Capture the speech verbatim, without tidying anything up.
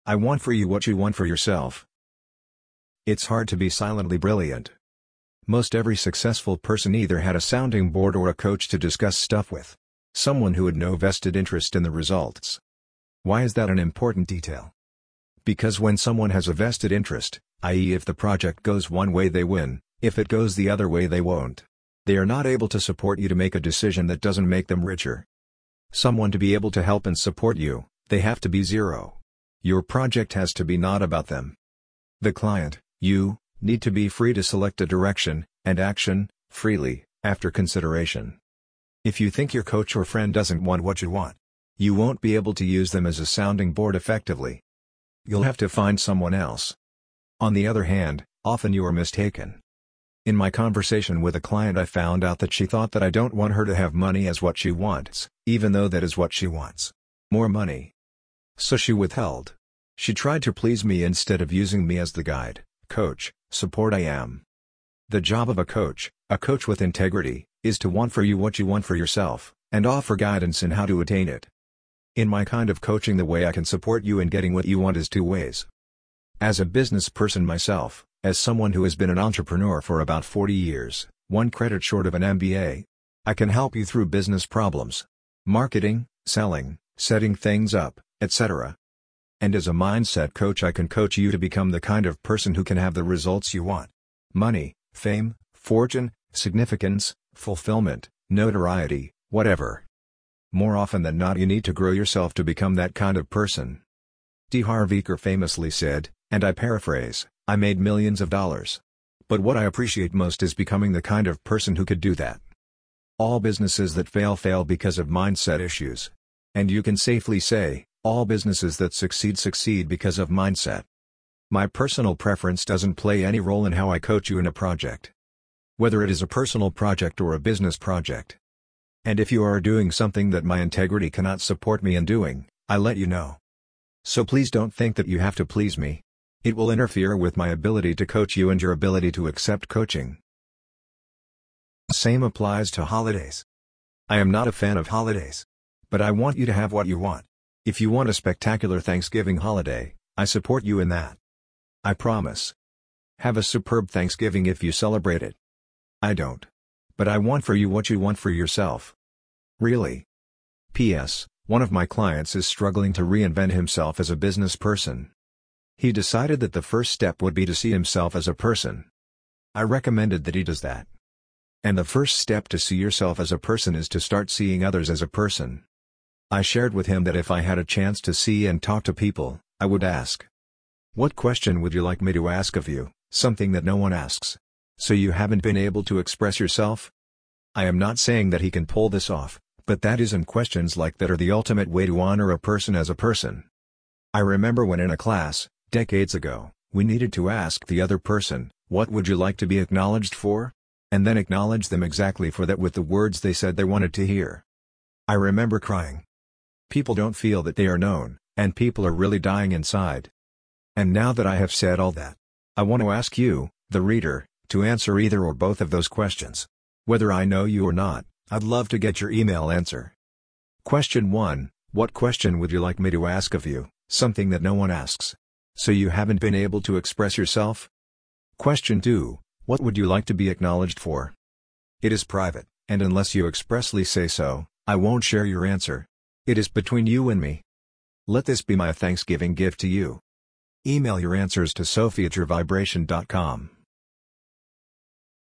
I want for you what you want for yourself. It's hard to be silently brilliant. Most every successful person either had a sounding board or a coach to discuss stuff with. Someone who had no vested interest in the results. Why is that an important detail? Because when someone has a vested interest, that is if the project goes one way they win, if it goes the other way they won't. They are not able to support you to make a decision that doesn't make them richer. Someone to be able to help and support you, they have to be zero. Your project has to be not about them. The client, you, need to be free to select a direction, and action, freely, after consideration. If you think your coach or friend doesn't want what you want, you won't be able to use them as a sounding board effectively. You'll have to find someone else. On the other hand, often you are mistaken. In my conversation with a client, I found out that she thought that I don't want her to have money as what she wants, even though that is what she wants. More money. So she withheld. She tried to please me instead of using me as the guide, coach, support I am. The job of a coach, a coach with integrity, is to want for you what you want for yourself, and offer guidance in how to attain it. In my kind of coaching, the way I can support you in getting what you want is two ways. As a business person myself, as someone who has been an entrepreneur for about forty years, one credit short of an M B A, I can help you through business problems. Marketing, selling, setting things up, et cetera. And as a mindset coach, I can coach you to become the kind of person who can have the results you want. Money, fame, fortune, significance, fulfillment, notoriety, whatever. More often than not, you need to grow yourself to become that kind of person. D. Harv Eker famously said, and I paraphrase, I made millions of dollars. But what I appreciate most is becoming the kind of person who could do that. All businesses that fail fail because of mindset issues. And you can safely say, all businesses that succeed succeed because of mindset. My personal preference doesn't play any role in how I coach you in a project. Whether it is a personal project or a business project. And if you are doing something that my integrity cannot support me in doing, I let you know. So please don't think that you have to please me. It will interfere with my ability to coach you and your ability to accept coaching. Same applies to holidays. I am not a fan of holidays. But I want you to have what you want. If you want a spectacular Thanksgiving holiday, I support you in that. I promise. Have a superb Thanksgiving if you celebrate it. I don't. But I want for you what you want for yourself. Really. P S. One of my clients is struggling to reinvent himself as a business person. He decided that the first step would be to see himself as a person. I recommended that he does that. And the first step to see yourself as a person is to start seeing others as a person. I shared with him that if I had a chance to see and talk to people, I would ask. What question would you like me to ask of you, something that no one asks? So you haven't been able to express yourself? I am not saying that he can pull this off, but that isn't questions like that are the ultimate way to honor a person as a person. I remember when in a class, decades ago, we needed to ask the other person, what would you like to be acknowledged for? And then acknowledge them exactly for that with the words they said they wanted to hear. I remember crying. People don't feel that they are known, and people are really dying inside. And now that I have said all that, I want to ask you, the reader, to answer either or both of those questions. Whether I know you or not, I'd love to get your email answer. Question one, what question would you like me to ask of you, something that no one asks? So you haven't been able to express yourself? Question two, what would you like to be acknowledged for? It is private, and unless you expressly say so, I won't share your answer. It is between you and me. Let this be my Thanksgiving gift to you. Email your answers to sophie at your vibration dot com.